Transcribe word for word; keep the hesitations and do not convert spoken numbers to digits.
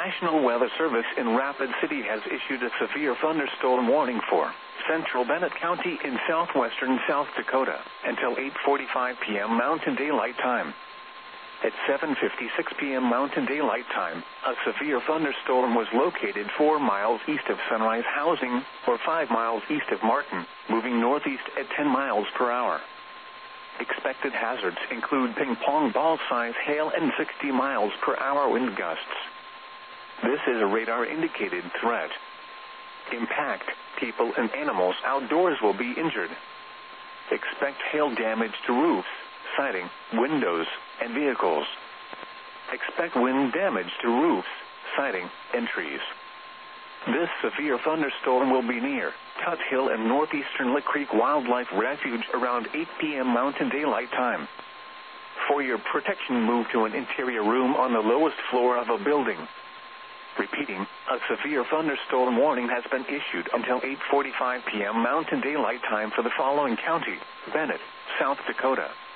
National Weather Service in Rapid City has issued a severe thunderstorm warning for central Bennett County in southwestern South Dakota until eight forty-five p.m. Mountain Daylight Time. At seven fifty-six p.m. Mountain Daylight Time, a severe thunderstorm was located four miles east of Sunrise Housing, or five miles east of Martin, moving northeast at ten miles per hour. Expected hazards include ping-pong ball-size hail and sixty miles per hour wind gusts. This is a radar-indicated threat. Impact, people and animals outdoors will be injured. Expect hail damage to roofs, siding, windows, and vehicles. Expect wind damage to roofs, siding, and trees. This severe thunderstorm will be near Tut Hill and northeastern Lick Creek Wildlife Refuge around eight p.m. Mountain Daylight Time. For your protection, move to an interior room on the lowest floor of a building. Repeating, a severe thunderstorm warning has been issued until eight forty-five p.m. Mountain Daylight Time for the following county: Bennett, South Dakota.